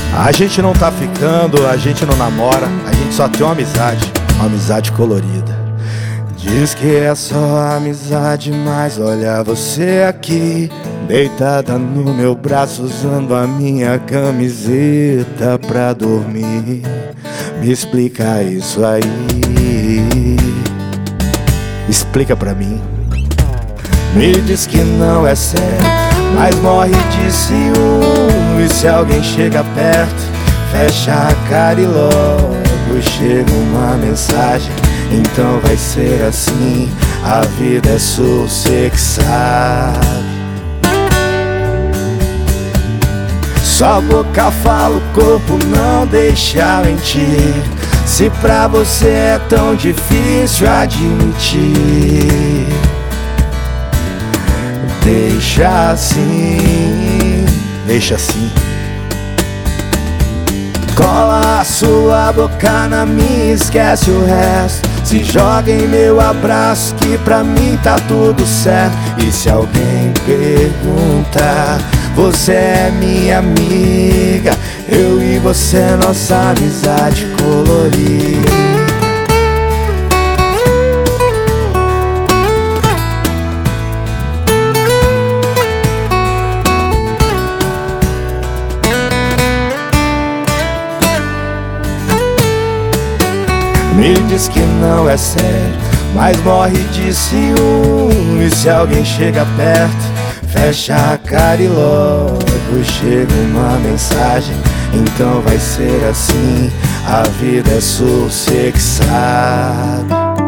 A gente não tá ficando, a gente não namora, a gente só tem uma amizade colorida. Diz que é só amizade, mas olha você aqui, deitada no meu braço, usando a minha camiseta pra dormir. Me explica isso aí, explica pra mim. Me diz que não é sério, mas morre de ciúme. Se alguém chega perto, fecha a cara e logo chega uma mensagem. Então vai ser assim, a vida é sua, você que sabe. Sua boca fala, o corpo não deixa mentir. Se pra você é tão difícil admitir, deixa assim, deixa assim. Cola a sua boca na minha, esquece o resto. Se joga em meu abraço, que pra mim tá tudo certo. E se alguém perguntar, você é minha amiga, eu e você, nossa amizade colorida. Me diz que não é sério, mas morre de ciúme. Se alguém chega perto, fecha a cara e logo chega uma mensagem. Então vai ser assim, a vida é sua, você que sabe.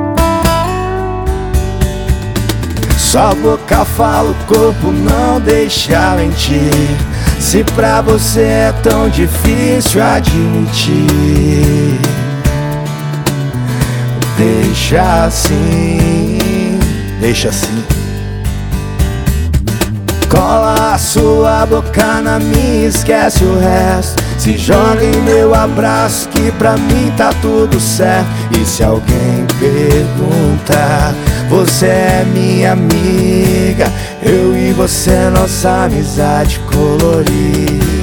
Sua boca fala, o corpo não deixa mentir. Se pra você é tão difícil admitir, deixa assim, deixa assim. Cola a sua boca na minha, esquece o resto. Se joga em meu abraço, que pra mim tá tudo certo. E se alguém perguntar, você é minha amiga, eu e você, nossa amizade colorida.